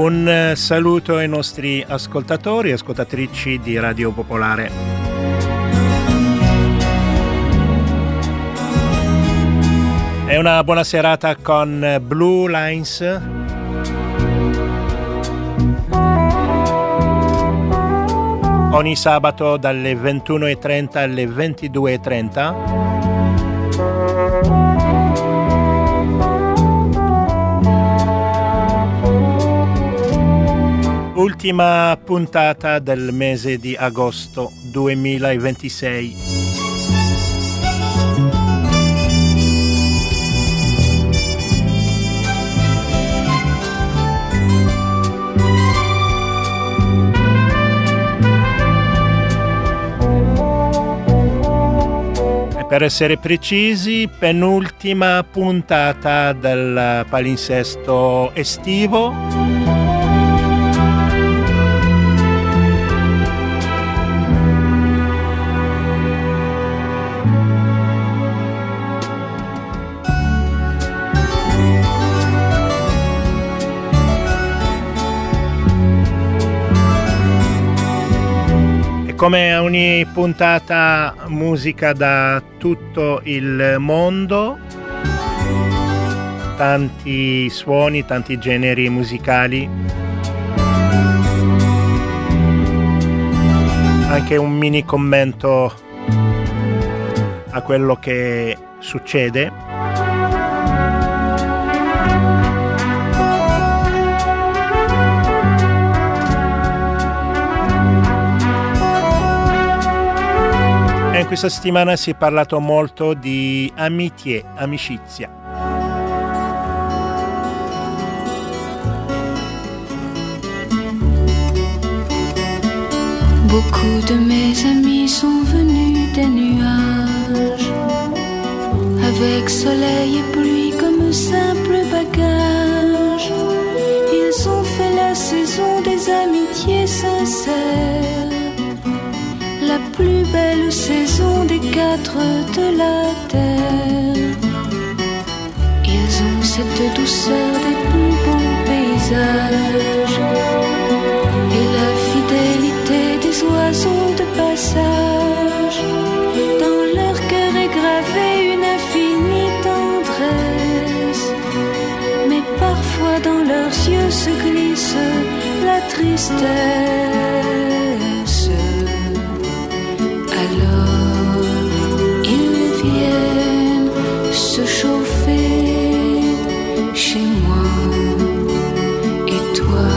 Un saluto ai nostri ascoltatori e ascoltatrici di Radio Popolare. È una buona serata con Blue Lines. Ogni sabato dalle 21:30 alle 22:30. Ultima puntata del mese di agosto 2026. E per essere precisi, penultima puntata del palinsesto estivo. Come ogni puntata, musica da tutto il mondo, tanti suoni, tanti generi musicali, anche un mini commento a quello che succede. In questa settimana si è parlato molto di amicizia. Beaucoup de mes amis sont venus des nuages, avec soleil et pluie comme simple bagage. Ils ont fait la saison des amitiés sincères, la plus belle saison des quatre de la terre. Ils ont cette douceur des plus beaux paysages et la fidélité des oiseaux de passage. Dans leur cœur est gravée une infinie tendresse, mais parfois dans leurs yeux se glisse la tristesse. Alors ils viennent se chauffer chez moi, et toi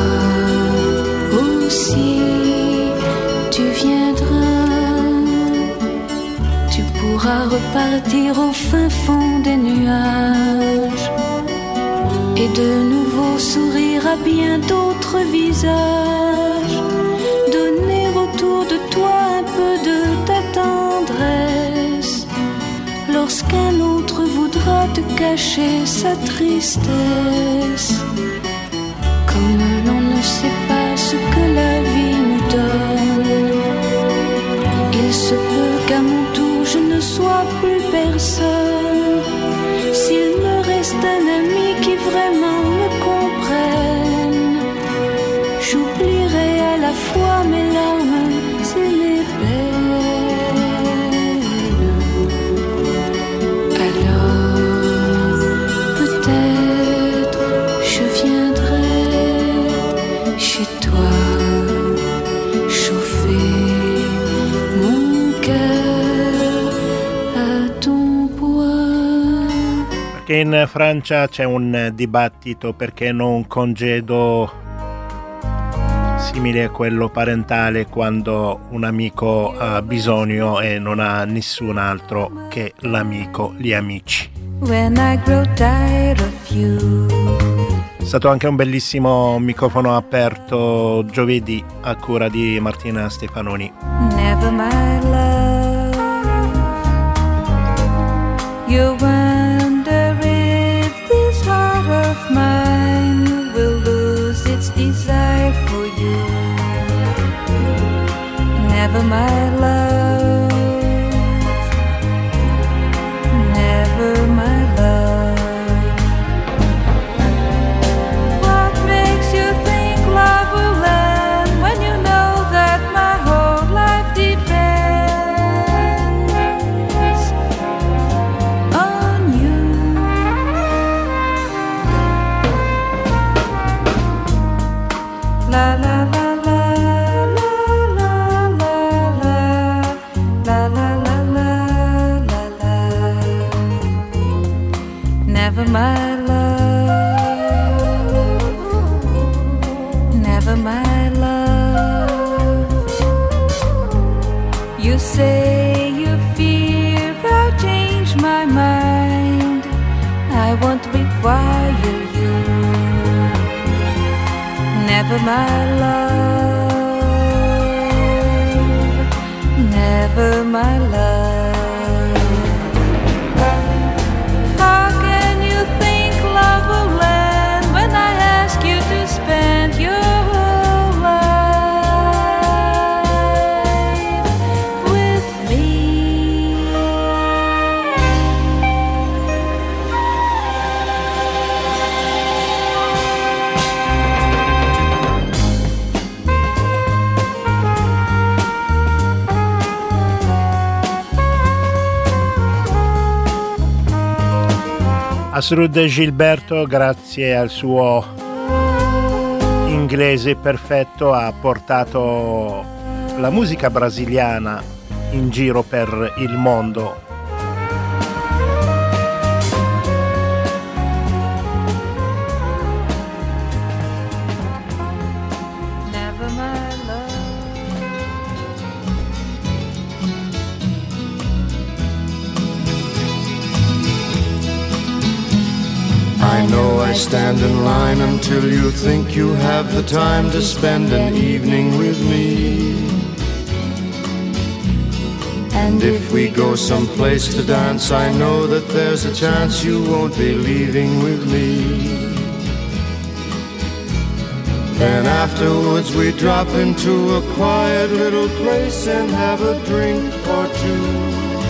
aussi tu viendras. Tu pourras repartir au fin fond des nuages et de nouveau sourire à bien d'autres visages, donner autour de toi un peu de ta tendresse lorsqu'un autre voudra te cacher sa tristesse. Comme l'on ne sait pas ce que la vie nous donne, il se peut qu'à mon tour je ne sois plus personne. S'il me reste un ami qui vraiment me comprenne, j'oublierai à la fois mes larmes et mes peines. Alors peut-être je viendrai chez toi, chauffer mon cœur à ton poids. Perché in Francia c'è un dibattito perché non congedo simile a quello parentale quando un amico ha bisogno e non ha nessun altro che l'amico, gli amici. When I grow tired of you. È stato anche un bellissimo microfono aperto giovedì a cura di Martina Stefanoni. Never my love, you wonder if this heart of mine will lose its desire for you. Never my love, never my love. What makes you think Never my love, never my love. You say you fear I'll change my mind. I won't require you. Never my love, never my love. How can you think love will end when I ask you to spend your whole life with me? Astrud Gilberto, grazie al suo inglese perfetto, ha portato la musica brasiliana in giro per il mondo. Never my love. I know I stand in line until you think you have the time to spend an evening with me. And if we go someplace to dance, I know that there's a chance you won't be leaving with me. Then afterwards we drop into a quiet little place and have a drink or two.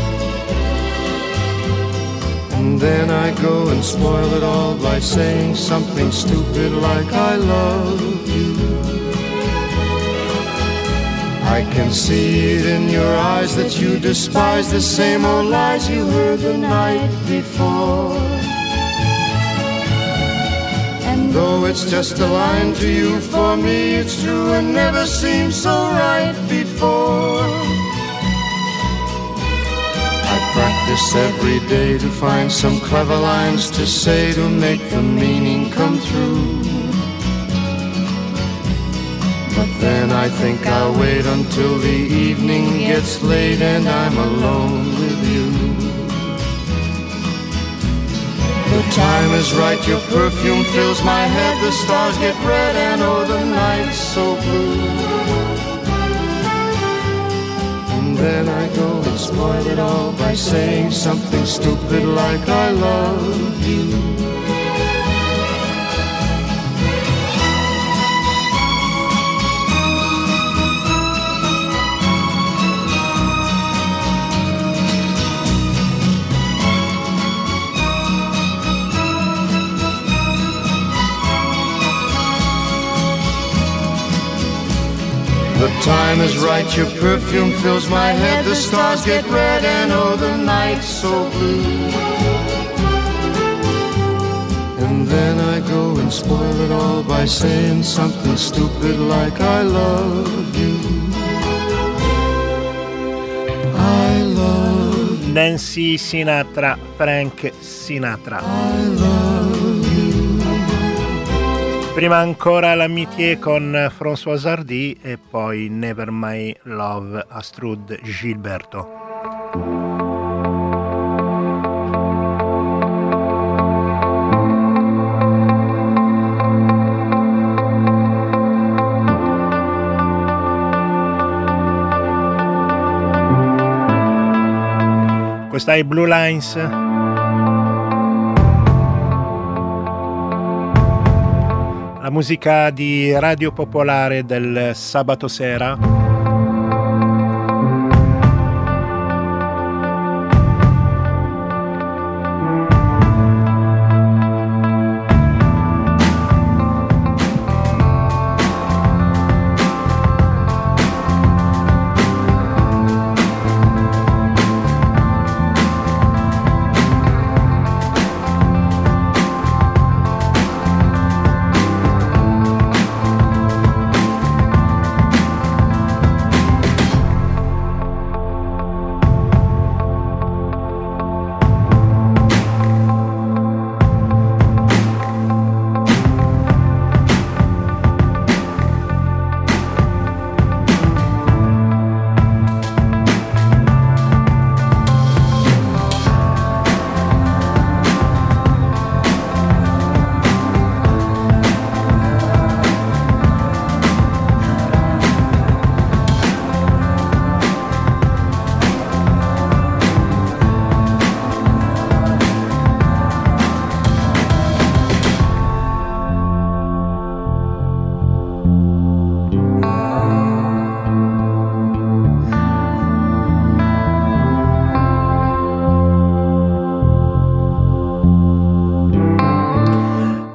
And then I go and spoil it all by saying something stupid like I love you. I can see it in your eyes that you despise the same old lies you heard the night before. And though it's just a line to you, for me it's true and never seemed so right before. I practice every day to find some clever lines to say to make the meaning come through. But then I think I'll wait until the evening gets late and I'm alone with you. The time is right, your perfume fills my head, the stars get red and oh the night's so blue. And then I go and spoil it all by saying something stupid like I love you. The time is right, your perfume fills my head, the stars get red and oh the night's so blue. And then I go and spoil it all by saying something stupid like I love you. I love you. Nancy Sinatra, Frank Sinatra. I love you. Prima ancora l'Amitié con François Hardy e poi Never My Love, Astrud Gilberto. Questa è Blue Lines. La musica di Radio Popolare del sabato sera.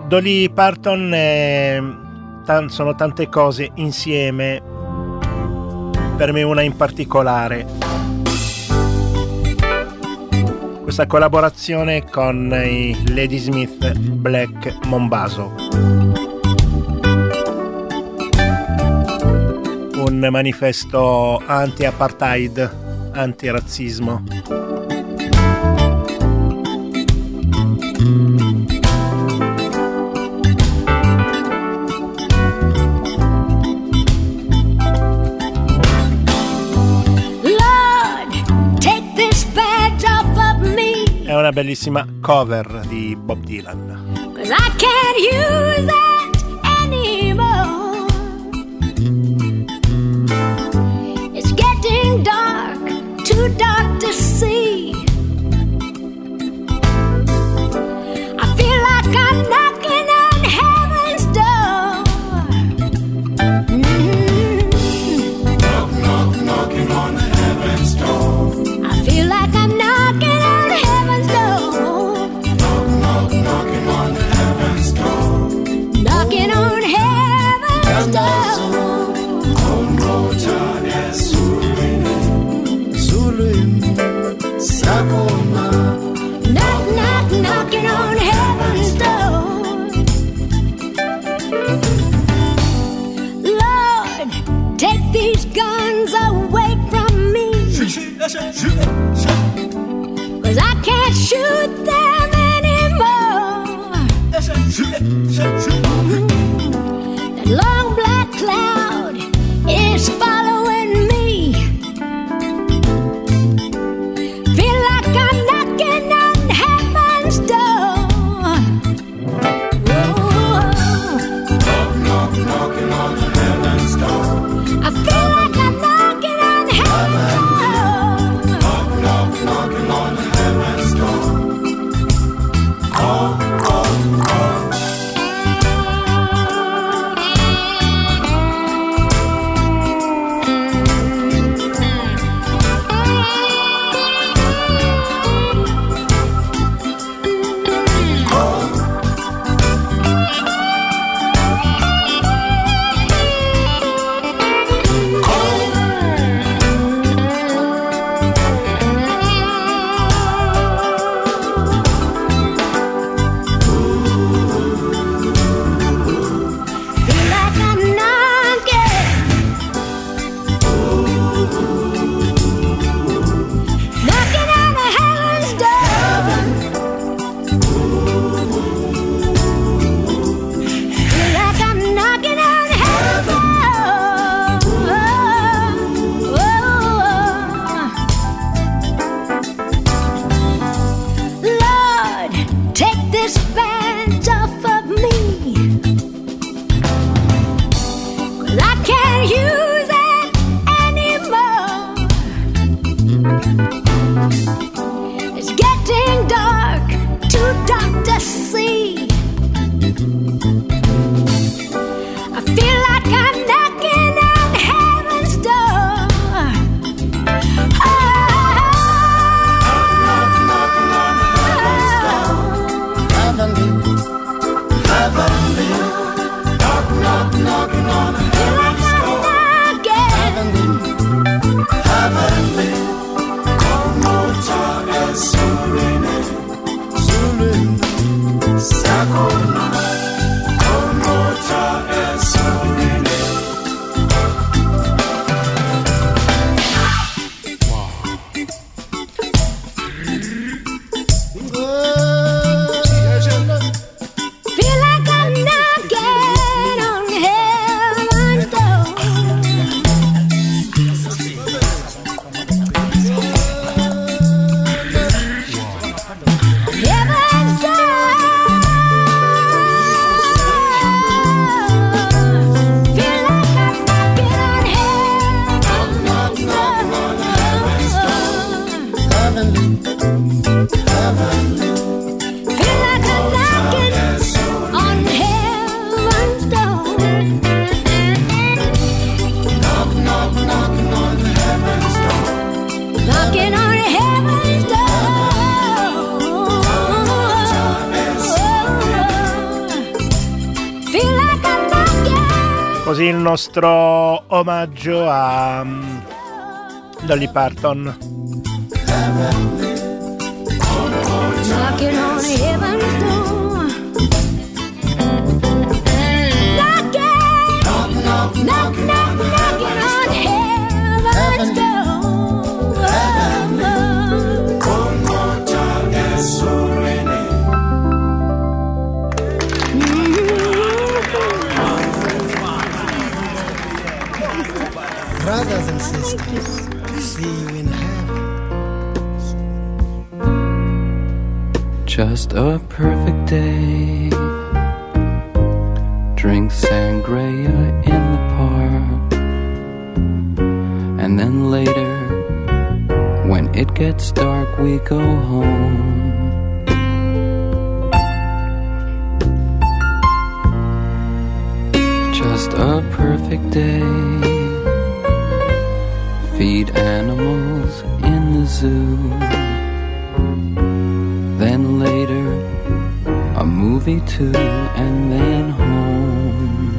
Dolly Parton sono tante cose insieme, per me una in particolare, questa collaborazione con i Ladysmith Black Mambazo, un manifesto anti-apartheid, anti-razzismo. È una bellissima cover di Bob Dylan. 'Cause I can't use it anymore. It's getting dark, too dark to see. I feel like I'm knocking on heaven's door. Knock, knock, knocking on heaven's door. I feel like I'm knocking on heaven's door. Knock, knock, knocking on heaven's door. Knocking on heaven's door. Knock, knock, knocking on heaven's door. Lord, take these guns away from me, 'cause I can't shoot them anymore. That long black cloud is following me. Feel like I'm knocking on heaven's door. Knock, knock, knocking on heaven's door. I feel like I'm knocking on heaven's door. Knock, knock, knocking on heaven's door. Oh, oh, oh. Feel like I'm knocking. Knocking on heaven's door. Feel like I'm knocking on heaven's door. Lord, take this badge off of me, 'cause I can't use it anymore. It's getting dark, too dark to see. I feel like I'm knocking on heaven's door. Heavenly. Knock, knock, knocking on heaven's door. Heavenly. Komota esurine. Sakona. Komota esurine. Feel like I'm knocking on heaven's door. Heaven's door. Feel like I'm knocking on heaven's door. Feel like I'm knocking on heaven's door. Knock, knock, knocking on heaven's door. Knocking on heaven's door. Così il nostro omaggio a Dolly Parton. Knocking on heaven's door. Knocking, knock, knock, knock, knock, knocking on heaven's door. One more time, it's so rainy. Brothers and sisters, see you in heaven. Just a perfect day. Drink sangria in the park. And then later, when it gets dark, we go home. Just a perfect day. Feed animals in the zoo. Then later, a movie too, and then home.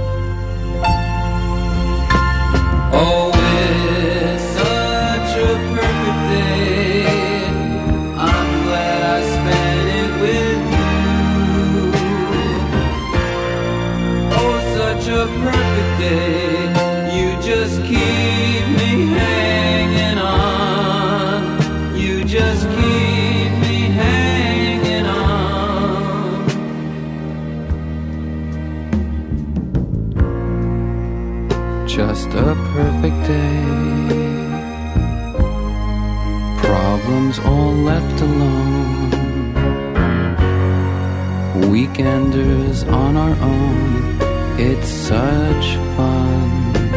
Oh, it's such a perfect day. I'm glad I spent it with you. Oh, such a perfect day. You just keep me hanging on. You just keep me hanging on. Just a perfect day. Problems all left alone. Weekenders on our own. It's such fun.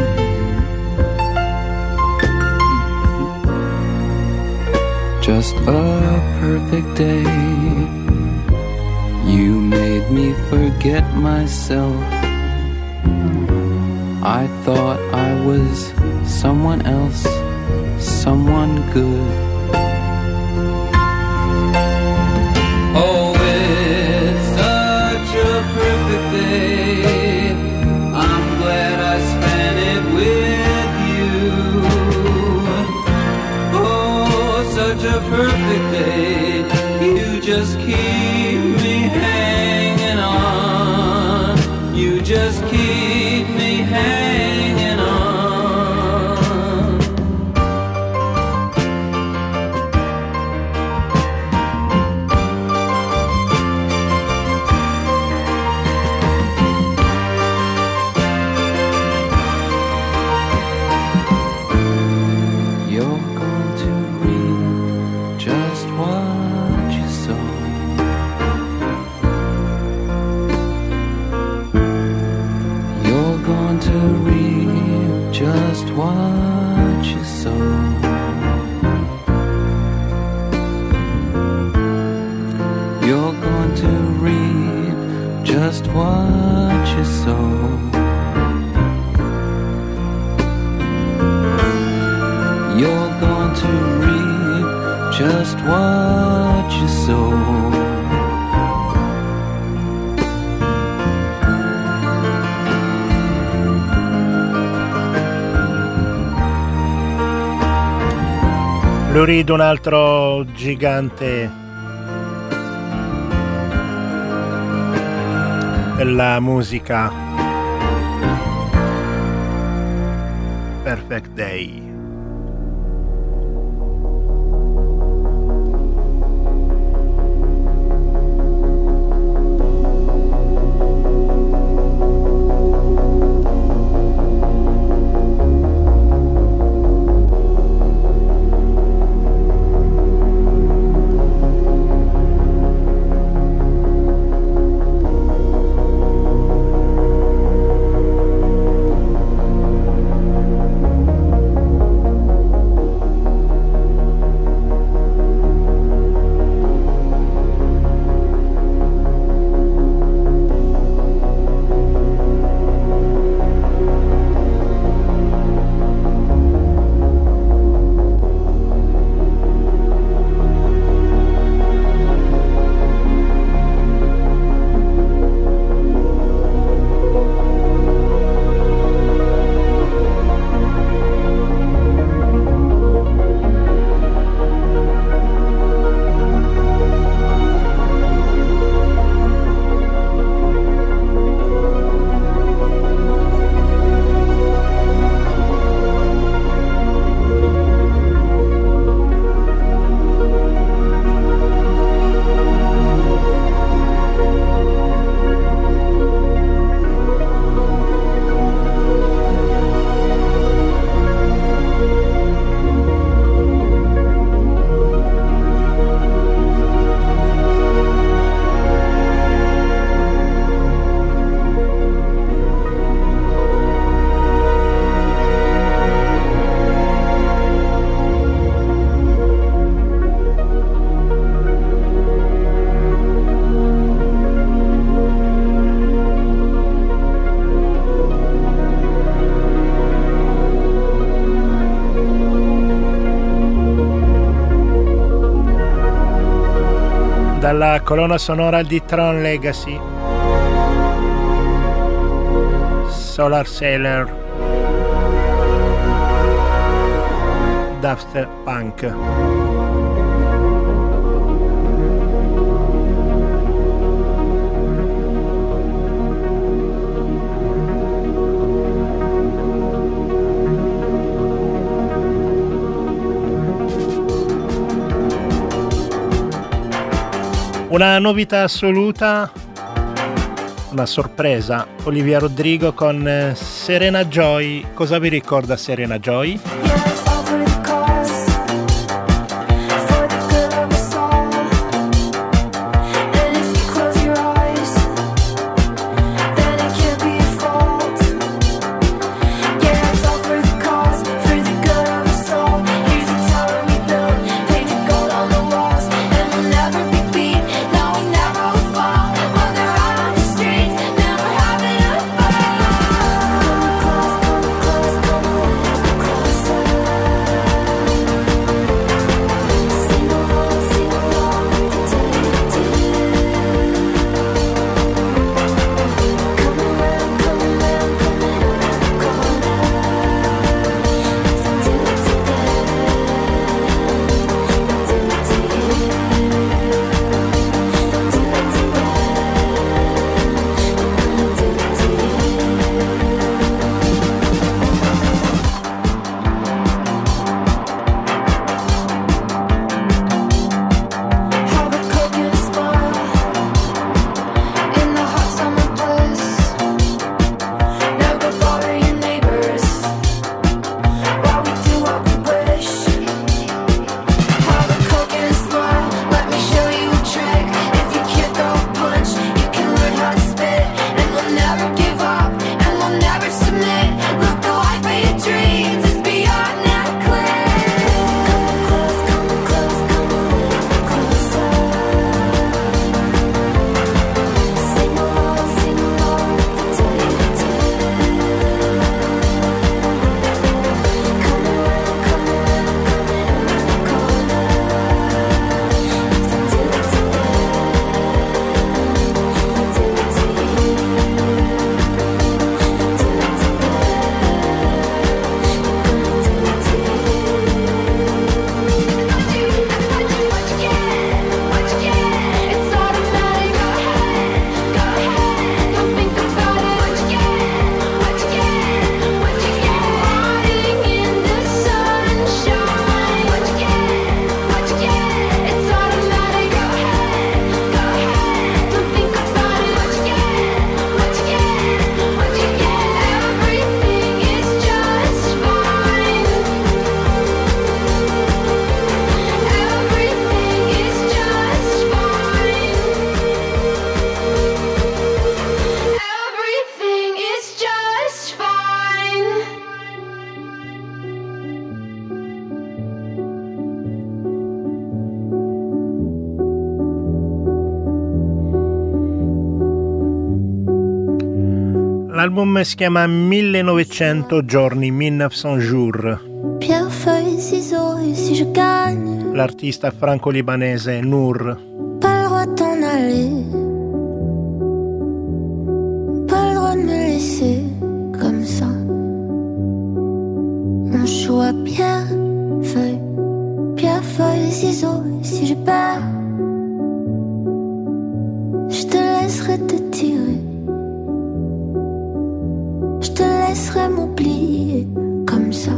Just a perfect day. You made me forget myself. I thought I was someone else, someone good. Oh, it's such a perfect day. I'm glad I spent it with you. Oh, such a perfect day. You just keep me hanging on. You just keep me hanging on. You're going to reap just what you sow. You're going to reap just what you sow. You're going to reap just what you sow. You're going to reap just what you sow. Lou Reed, un altro gigante della musica. Perfect Day. dalla colonna sonora di Tron Legacy, Solar Sailor, Daft Punk. Una novità assoluta, una sorpresa, Olivia Rodrigo con Serena Joy. Cosa vi ricorda Serena Joy? L'album si chiama 1900 giorni, 1900 jours. Pierre, feuille, ciseaux, et si je gagne, L'artista franco-libanese Nour. pas le droit de t'en aller, pas le droit de me laisser comme ça. Mon choix, pierre, feuille, ciseaux, et si je perds, je te laisserai te tirer, je te laisserai m'oublier comme ça.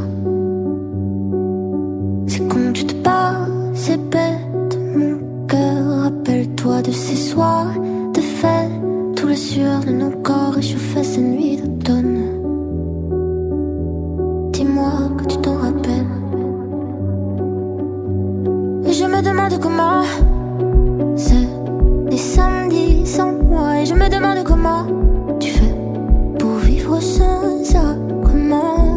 C'est con, tu te barres, c'est bête, mon cœur. Rappelle-toi de ces soirs de fête, tout le sueur de nos corps réchauffait ces nuits d'automne. Dis-moi que tu t'en rappelles. Et je me demande comment c'est les samedis sans moi. Et je me demande comment tu fais pour vivre sans ça. Comment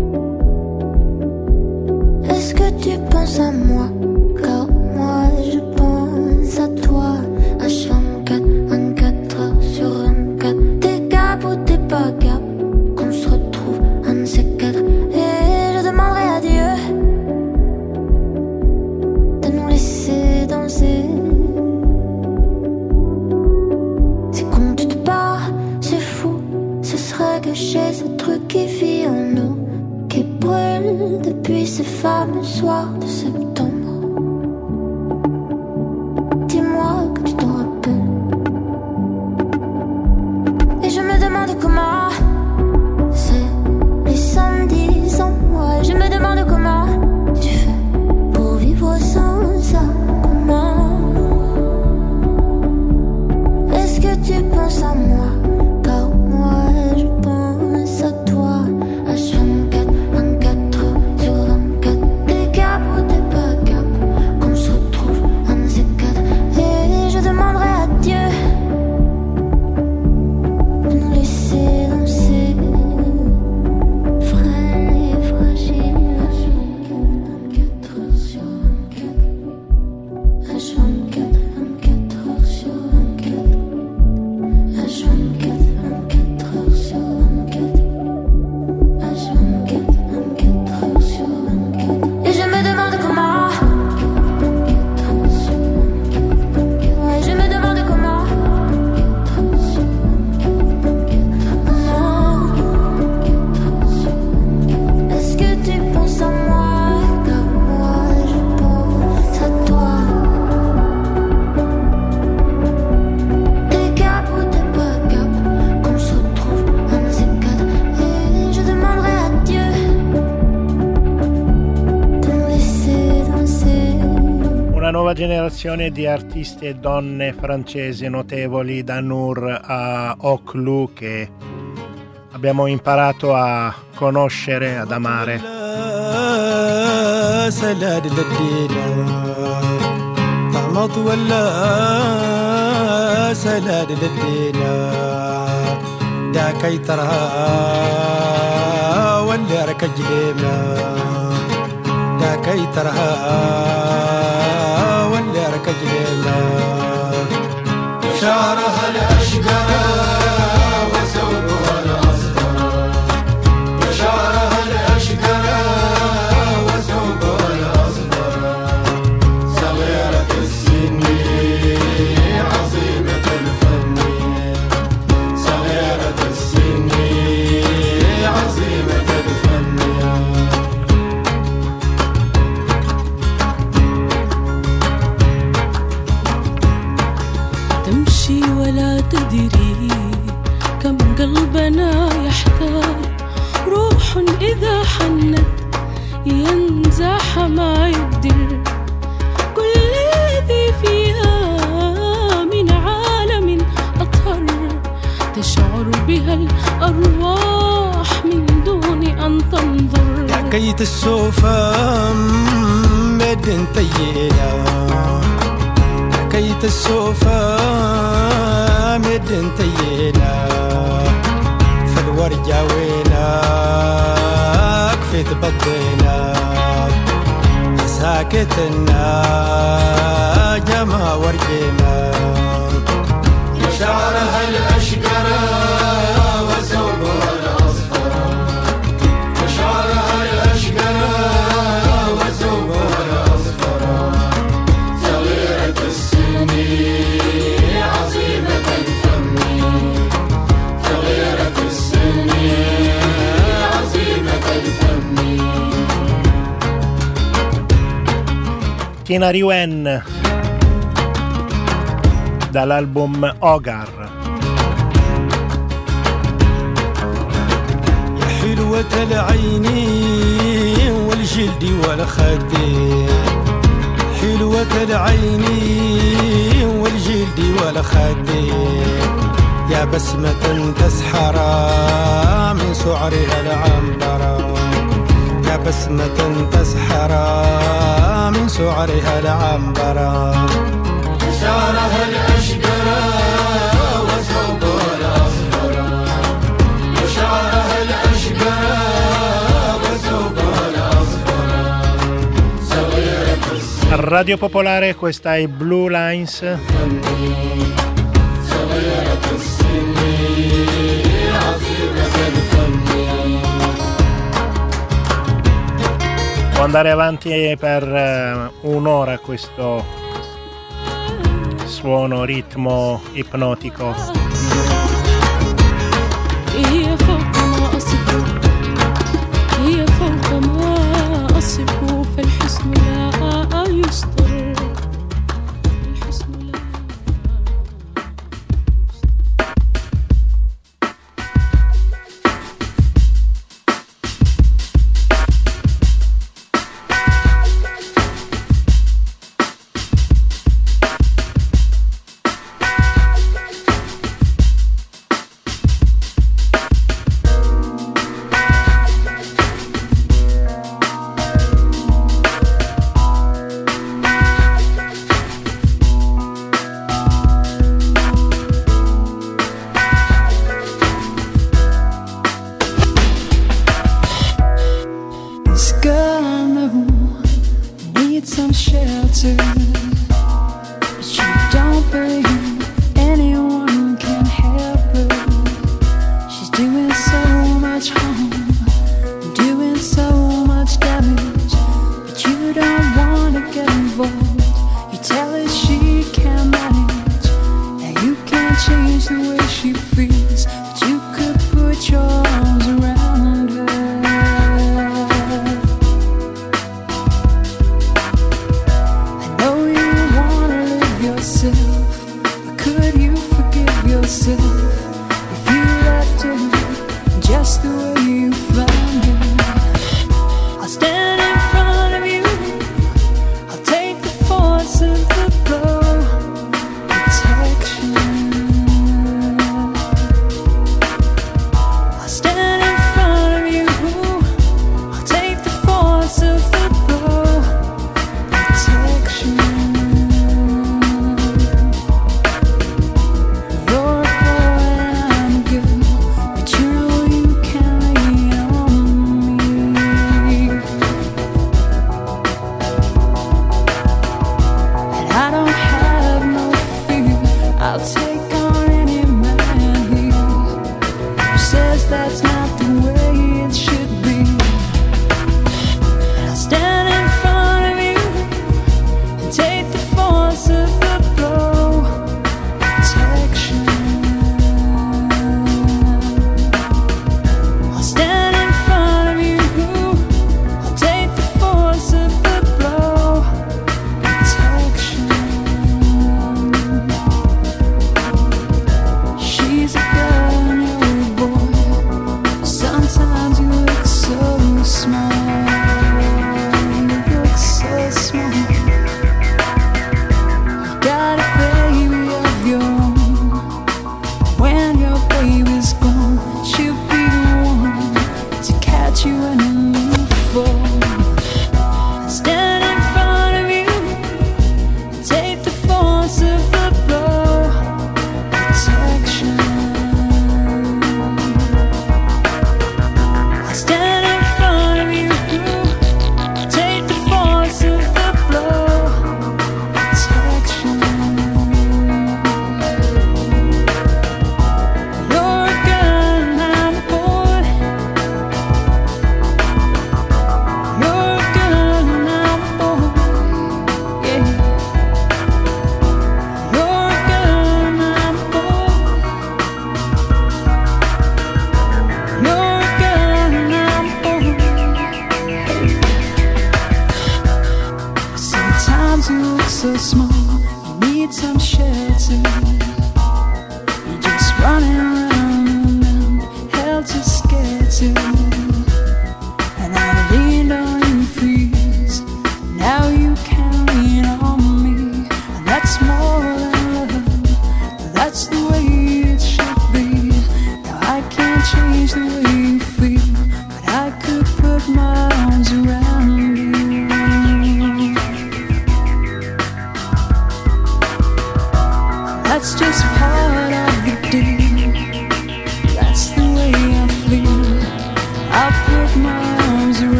est-ce que tu penses à moi? Car moi je pense à toi. H24, 24 heures sur 24. T'es cap ou t'es pas cap, qu'on se retrouve un de ces quatre. Et je demanderai à Dieu de nous laisser danser fameux soir de septembre. Dis-moi que tu t'en rappelles. Et je me demande comment c'est les samedis sans moi. Et je me demande comment tu fais pour vivre sans ça. Comment est-ce que tu penses à moi? Car moi je pense à toi. H24, 24 heures sur 24. T'es cap ou t'es pas cap? Qu'on se retrouve un de ces quatre. Et je demanderai à Dieu de nous laisser danser, frêle et fragile. H24, 24 heures sur 24. H24, 24 heures sur 24. H24, 24 heures sur 24. H24, 24 heures sur 24. Et je me demande comment. 24 heures sur 24. Ouais, je me demande comment. 24 heures sur 24. Est-ce que tu penses à moi? Car moi je pense à toi. T'es cap ou t'es pas cap? Qu'on se retrouve un de ces quatre. Et je demanderai à Dieu de nous laisser danser. Una nuova generazione di artisti e donne francesi notevoli, da Nour a Oclou, che abbiamo imparato a conoscere, ad amare. سلاد للدينا طعمت ولا سلاد للدينا داكي ترها ولا ركج لينا داكي ترها ولا ركج لينا شعرها الأشقر وثوبها الأصفر شعرها الأشقر وثوبها الأصفر صغيرة السن عظيمة الفن صغيرة السن عظيمة الفن تمشي ولا تدري كم قلبنا يحتار روح إذا حنت ينزاح ما يقدر كل الذي فيها من عالم أطهر تشعر بها الأرواح من دون أن تنظر كيت السوفا مدن طيلة كيت السوفا مدن طيلة فالورجة وينا كفيت بدينا ساكتنا جما ورجينا شعرها الأشقر وثوبها الأصفر شعرها الأشقر وثوبها الأصفر صغيرة السن عظيمة الفم صغيرة السن عظيمة الفم Tina Riwen dall'album Hogar. يا حلوة العين والجلد والخدين حلوة العين والجلد والخدين يا بسمة تسحر من سعرها العنبر يا بسمة تسحر من سعرها العنبر شعرها الأشقر وثوبها الأصفر شعرها الأشقر وثوبها الأصفر صغيرة السن Radio Popolare, questa è Blue Lines. صغيرة السن عظيمة الفن Può andare avanti per un'ora questo suono, ritmo ipnotico. هي فوق ما ينسب فالحسن لا يسطر.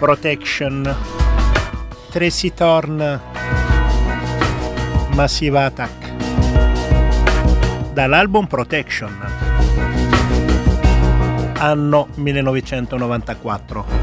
Protection, Tracy Thorn, Massive Attack, dall'album Protection, anno 1994.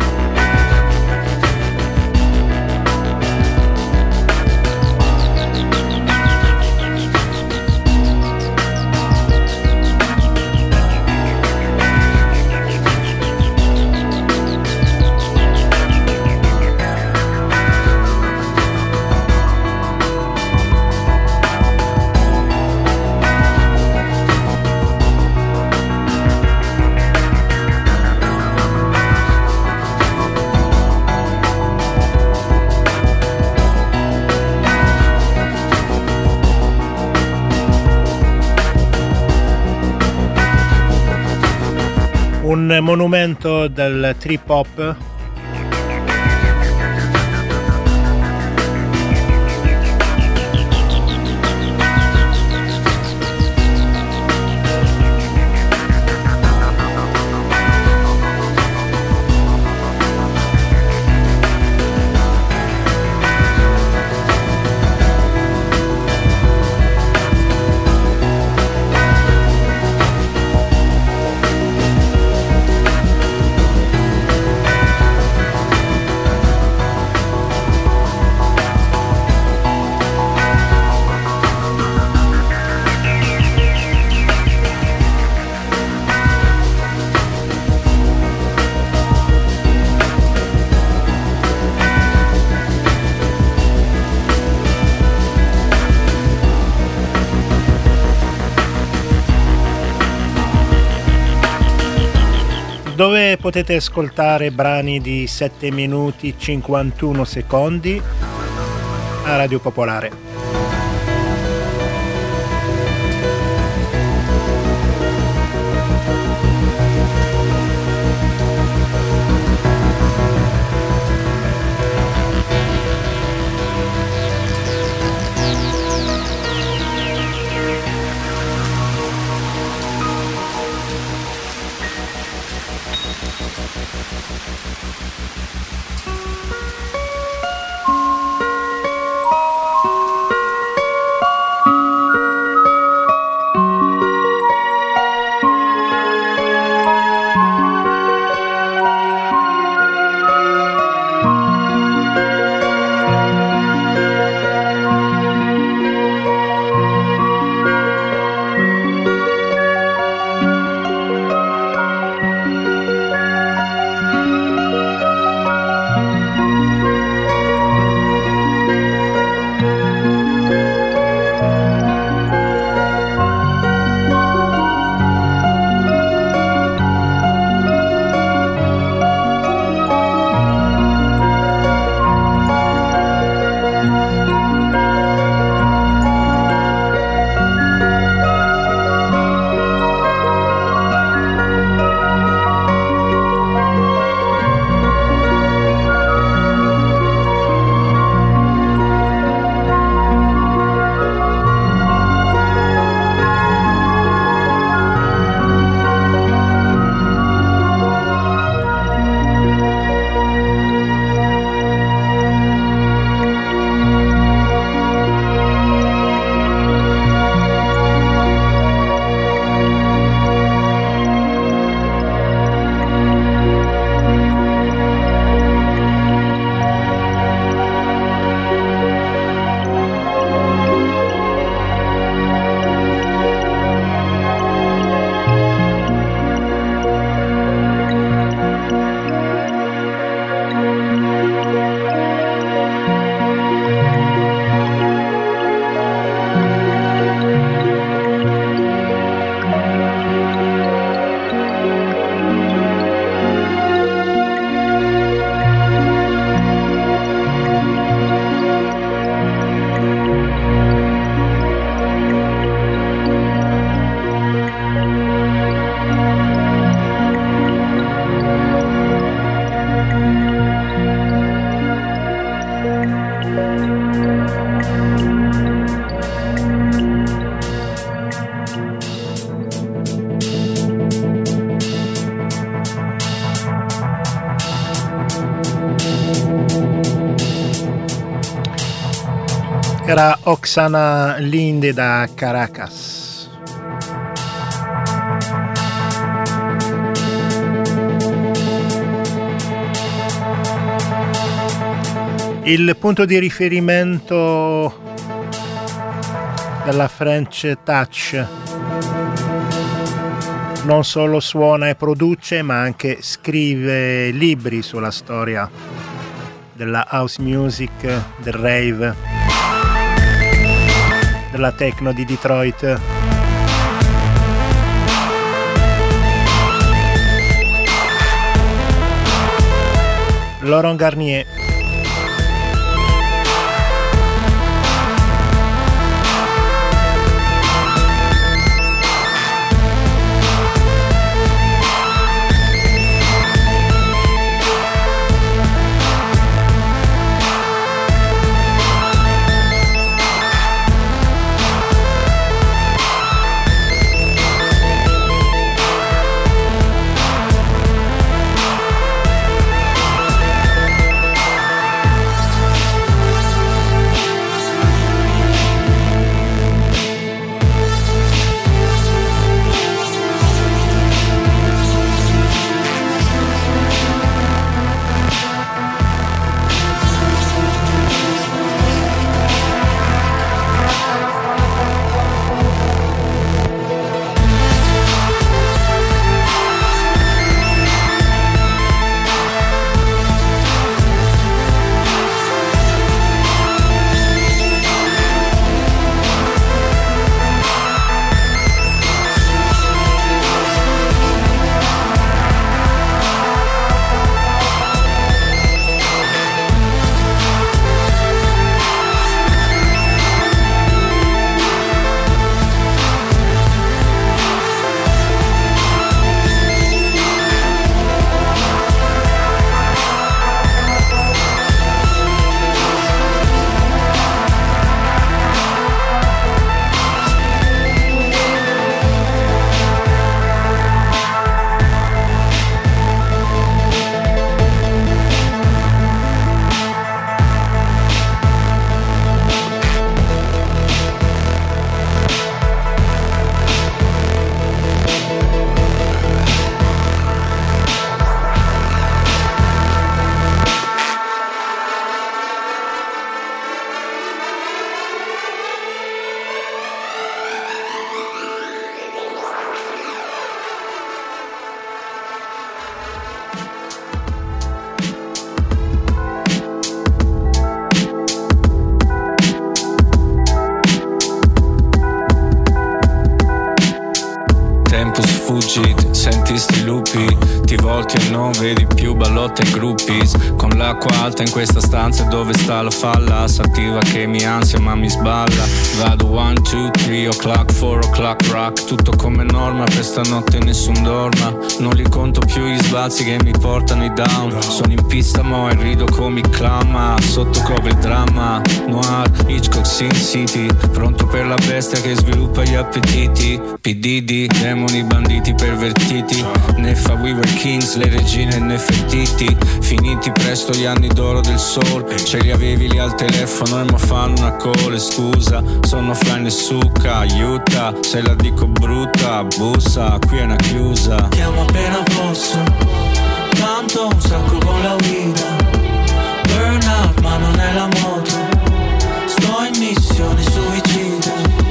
Un monumento del trip hop dove potete ascoltare brani di 7 minuti 51 secondi a Radio Popolare. Era Oksana Linde da Caracas. Il punto di riferimento della French Touch non solo suona e produce, ma anche scrive libri sulla storia della house music, del rave, della techno di Detroit. Laurent Garnier. Senti sti lupi, ti volti e non vedi più ballotte e groupies. Con l'acqua alta in questa stanza dove sta la falla s'attiva che mi ansia ma mi sballa. Vado 1, 2, 3 o'clock, 4 o'clock rock. Tutto come norma, per stanotte nessun dorma. Non li conto più gli sbalzi che mi portano i down. Sono in pista mo e rido come i clown, ma sotto copre il dramma. Noir, Hitchcock, Sin City, pronto per la bestia che sviluppa gli appetiti. PDD, demoni, banditi, pervertiti. Neffa, we were kings, le regine Nefertiti. Finiti presto gli anni d'oro del soul. Ce li avevi lì al telefono e mo fanno una call. Scusa, sono offline e succa, aiuta. Se la dico brutta, bussa, qui è una chiusa. Chiamo appena posso, tanto un sacco con la guida. Burnout ma non è la moto. Sto in missione suicida.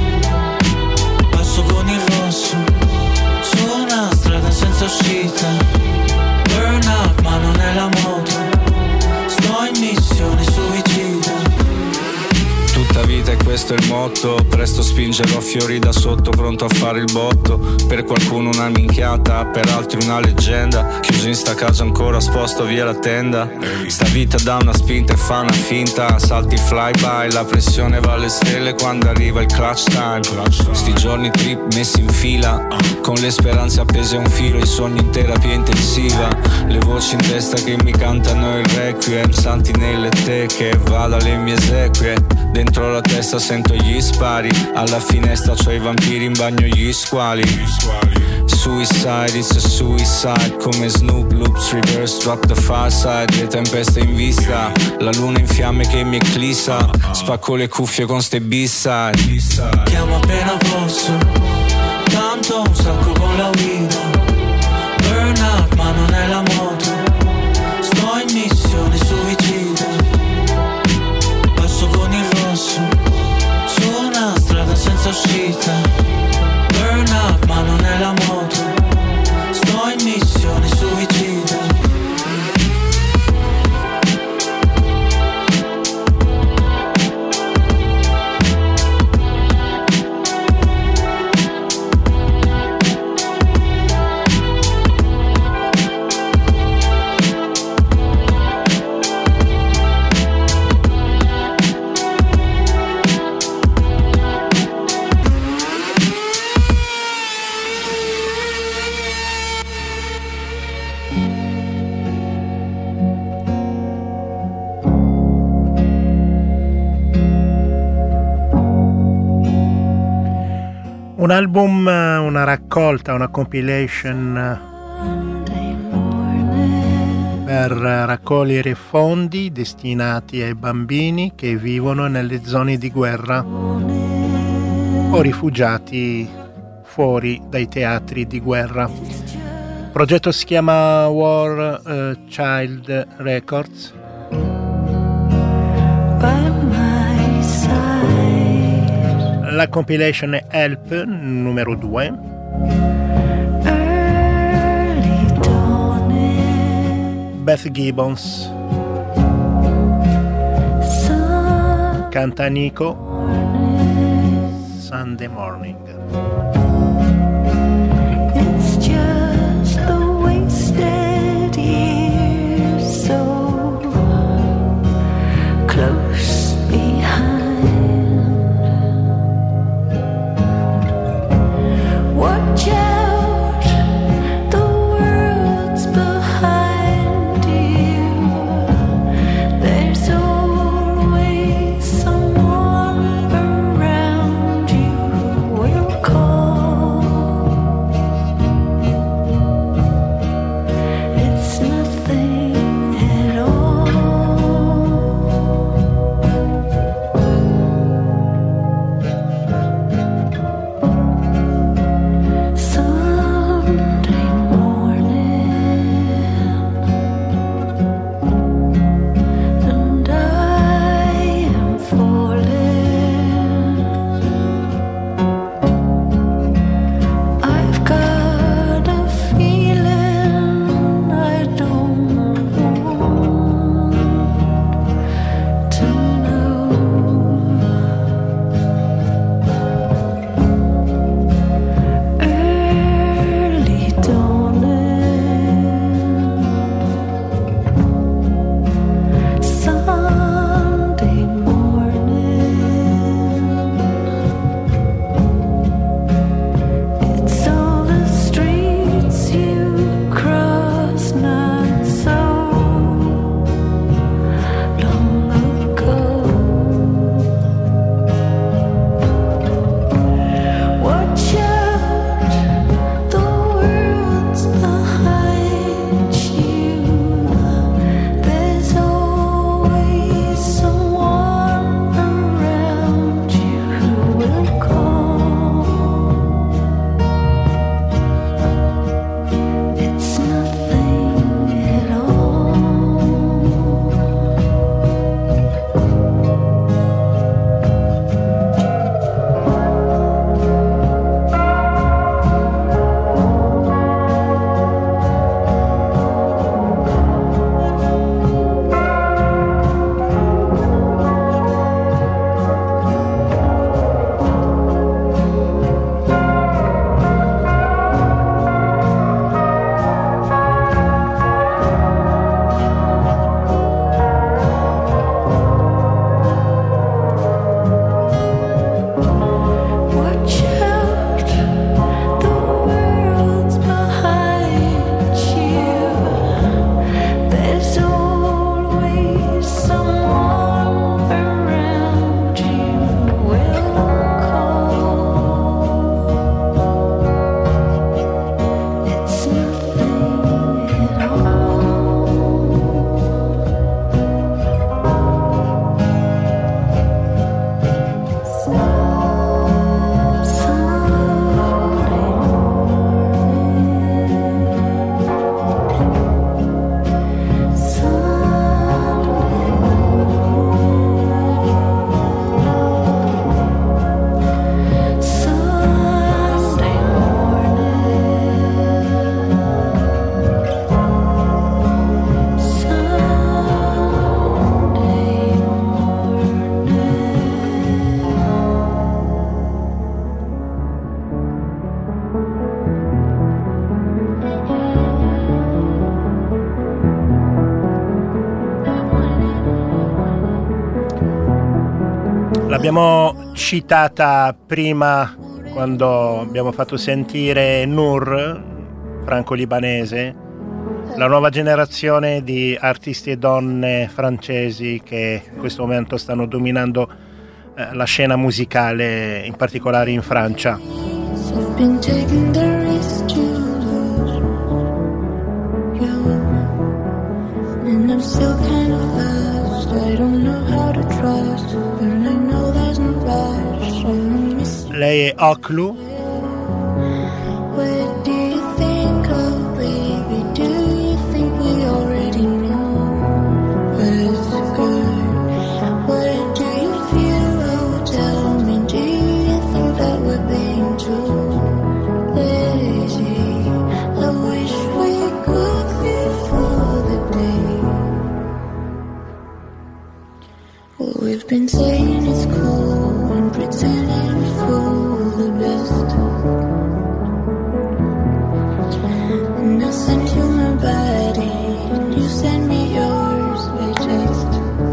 Passo con il rosso su una strada senza uscita. Burnout ma non è la moto. Sto in missione suicida. Tutta vita e questo è il motto. Presto spingerò fiori da sotto, pronto a fare il botto. Per qualcuno una minchiata, per altri una leggenda. Chiuso in sta casa ancora, sposto via la tenda. Sta vita dà una spinta e fa una finta. Salti flyby, la pressione va alle stelle quando arriva il clutch time. Sti giorni trip messi in fila, con le speranze appese a un filo, i sogni in terapia intensiva. Le voci in testa che mi cantano il requiem, santi nelle teche, vado alle mie esequie. Dentro la testa sento gli spari, Alla finestra c'ho i vampiri in bagno, gli squali. Suicide, it's a suicide. Come Snoop, loops, reverse, drop the far side. Le tempeste in vista, la luna in fiamme che mi eclissa. Spacco le cuffie con ste B-side. Chiamo appena posso, tanto un sacco con la guida. Burnout ma non è la moto, sto in missione suicida. Passo con il rosso, su una strada senza uscita. Burnout ma non è la moto, sto in missione suicida. Un album, una raccolta, una compilation per raccogliere fondi destinati ai bambini che vivono nelle zone di guerra o rifugiati fuori dai teatri di guerra. Il progetto si chiama War Child Records. La compilation è Help numero 2. Beth Gibbons canta Nico Sunday Morning. It's just the wasted years so close behind. Watch out, the world's behind you. There's always someone around you who will call. L'abbiamo citata prima quando abbiamo fatto sentire Nour, franco-libanese, la nuova generazione di artisti e donne francesi che in questo momento stanno dominando la scena musicale, in particolare in Francia. Lei è Oklu. We've been saying it's cool and pretending for the best. And I sent you my body and you sent me yours by text.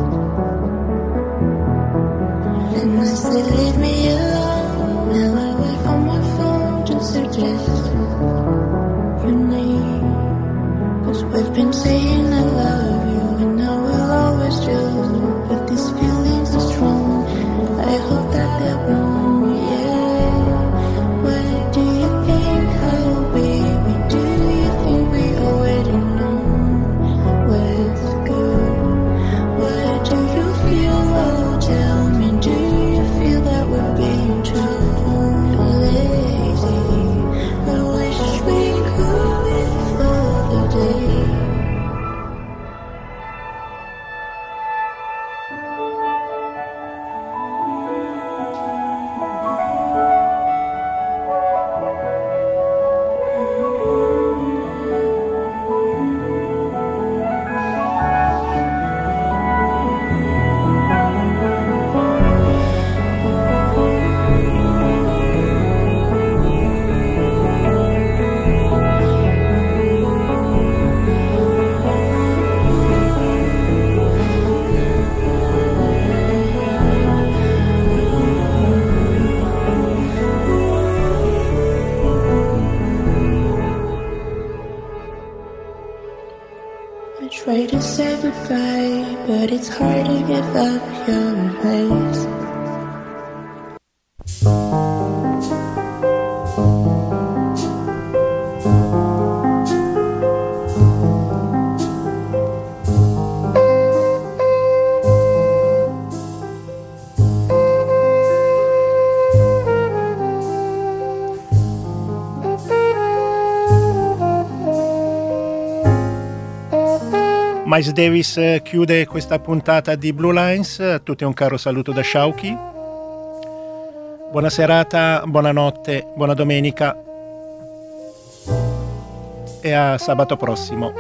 And I said leave me alone. Now I wait for my phone to suggest your name. 'Cause we've been saying I love you and I will always do. But these feelings are strong. I hope that they're wrong, yeah. What do you think? Oh baby, do you think we already know what's good? What do you feel? Oh tell me, do you feel that we're being true? Lazy, I wish we could live for the day. Try to say goodbye, but it's hard to give up your face. Miles Davis chiude questa puntata di Blue Lines. A tutti un caro saluto da Shauki. Buona serata, buonanotte, buona domenica e a sabato prossimo.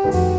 you.